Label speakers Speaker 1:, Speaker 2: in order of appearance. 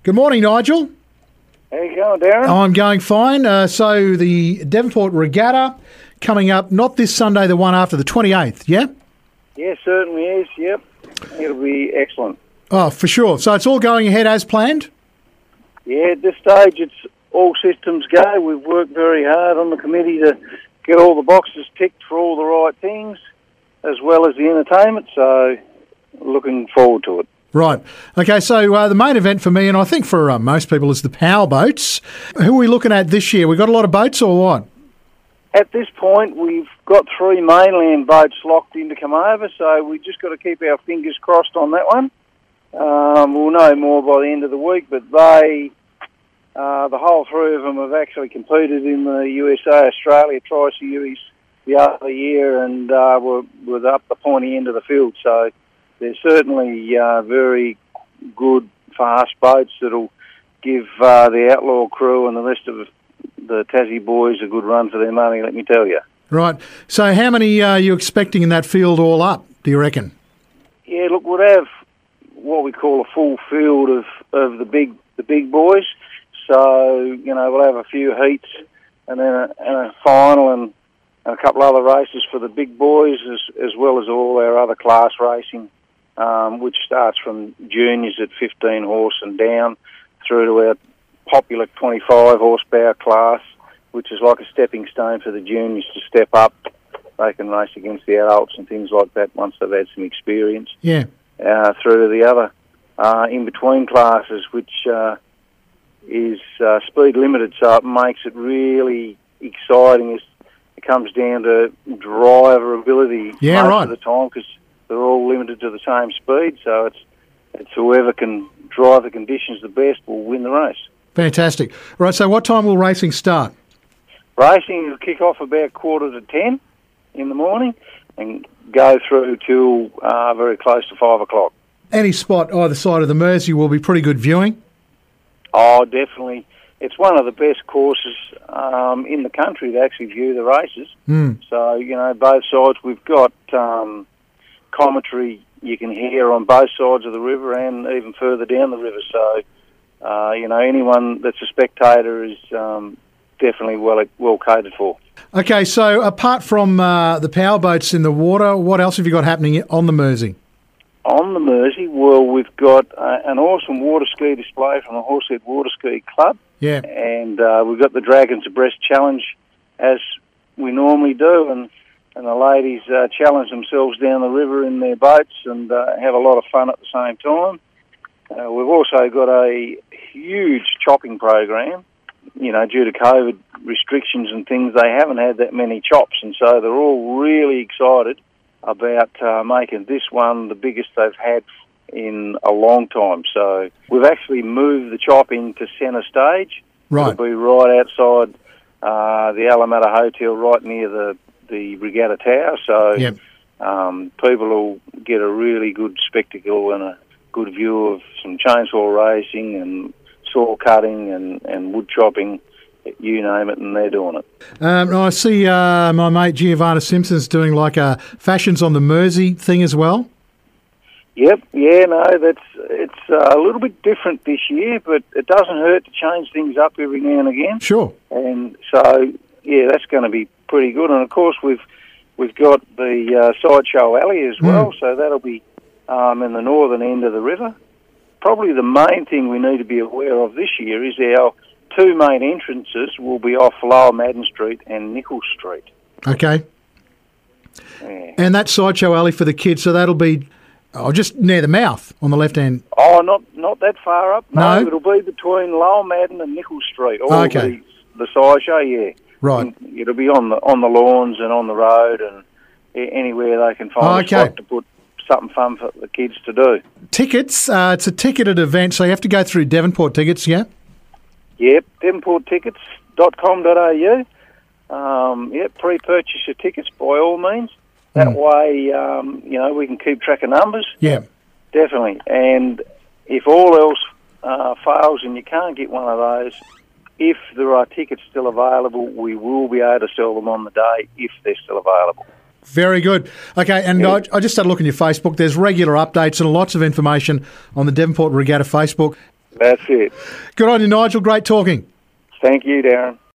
Speaker 1: Good morning, Nigel.
Speaker 2: How you going, Darren?
Speaker 1: I'm going fine. So the Devonport Regatta coming up, not this Sunday, the one after, the 28th, yeah?
Speaker 2: Yeah, certainly is, yep. It'll be excellent.
Speaker 1: Oh, for sure. So it's all going ahead as planned?
Speaker 2: Yeah, at this stage it's all systems go. We've worked very hard on the committee to get all the boxes ticked for all the right things, as well as the entertainment, so looking forward to it.
Speaker 1: Right. Okay, so the main event for me, and I think for most people, is the power boats. Who are we looking at this year? We got a lot of boats or what?
Speaker 2: At this point, we've got 3 mainland boats locked in to come over, so we just got to keep our fingers crossed on that one. We'll know more by the end of the week, but the whole 3 of them have actually competed in the USA-Australia Tri-Series the other year and were up the pointy end of the field, so they're certainly very good, fast boats that'll give the Outlaw crew and the rest of the Tassie boys a good run for their money, let me tell you.
Speaker 1: Right. So how many are you expecting in that field all up, do you reckon?
Speaker 2: Yeah, look, we'll have what we call a full field of the big boys. So, we'll have a few heats and then a final and a couple other races for the big boys as well as all our other class racing. Which starts from juniors at 15 horse and down through to our popular 25 horsepower class, which is like a stepping stone for the juniors to step up. They can race against the adults and things like that once they've had some experience.
Speaker 1: Yeah.
Speaker 2: Through to the other in-between classes, which is speed limited, so it makes it really exciting. It comes down to driver ability most of the time, because they're all limited to the same speed, so it's whoever can drive the conditions the best will win the race.
Speaker 1: Fantastic. Right, so what time will racing start?
Speaker 2: Racing will kick off about 9:45 in the morning and go through till very close to 5 o'clock.
Speaker 1: Any spot either side of the Mersey will be pretty good viewing?
Speaker 2: Oh, definitely. It's one of the best courses in the country to actually view the races. So, both sides, we've got commentary you can hear on both sides of the river and even further down the river. So, anyone that's a spectator is definitely well catered for. Okay,
Speaker 1: so apart from the power boats in the water, what else have you got happening on the Mersey?
Speaker 2: On the Mersey, well, we've got an awesome water ski display from the Horsehead Water Ski Club.
Speaker 1: Yeah.
Speaker 2: And we've got the Dragons Abreast Challenge, as we normally do, and the ladies challenge themselves down the river in their boats and have a lot of fun at the same time. We've also got a huge chopping program. Due to COVID restrictions and things, they haven't had that many chops, and so they're all really excited about making this one the biggest they've had in a long time. So we've actually moved the chopping to centre stage.
Speaker 1: Right.
Speaker 2: It'll be right outside the Alameda Hotel, right near the Regatta Tower. So
Speaker 1: yep.
Speaker 2: People will get a really good spectacle and a good view of some chainsaw racing and saw cutting and wood chopping, you name it, and they're doing it.
Speaker 1: I see my mate Giovanna Simpson's doing like a Fashions on the Mersey thing as well.
Speaker 2: Yep, yeah, no, it's a little bit different this year, but it doesn't hurt to change things up every now and again.
Speaker 1: Sure.
Speaker 2: And so, yeah, that's going to be pretty good. And of course, we've got the Sideshow Alley as well, so that'll be in the northern end of the river. Probably the main thing we need to be aware of this year is our 2 main entrances will be off Lower Madden Street and Nichols Street.
Speaker 1: Okay.
Speaker 2: Yeah.
Speaker 1: And that Sideshow Alley for the kids, so that'll be just near the mouth on the left hand.
Speaker 2: Oh, not that far up.
Speaker 1: No?
Speaker 2: It'll be between Lower Madden and Nichols Street.
Speaker 1: Okay.
Speaker 2: The sideshow, yeah.
Speaker 1: Right.
Speaker 2: And it'll be on the lawns and on the road and anywhere they can find a spot to put something fun for the kids to do.
Speaker 1: Tickets, it's a ticketed event, so you have to go through Devonport Tickets, yeah?
Speaker 2: Yep, devonporttickets.com.au. Pre-purchase your tickets by all means. That way, we can keep track of numbers.
Speaker 1: Yeah.
Speaker 2: Definitely. And if all else fails and you can't get one of those, if there are tickets still available, we will be able to sell them on the day if they're still available.
Speaker 1: Very good. Okay, and yeah. I just started looking at your Facebook. There's regular updates and lots of information on the Devonport Regatta Facebook.
Speaker 2: That's it.
Speaker 1: Good on you, Nigel. Great talking.
Speaker 2: Thank you, Darren.